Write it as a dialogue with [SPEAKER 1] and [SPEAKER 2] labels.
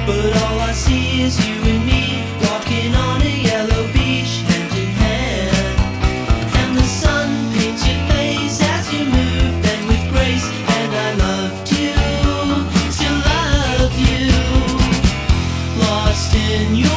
[SPEAKER 1] But all I see is you and me walking on a yellow beach, hand in hand. And the sun paints your face as you move, then with grace. And I loved you, still love you, lost in your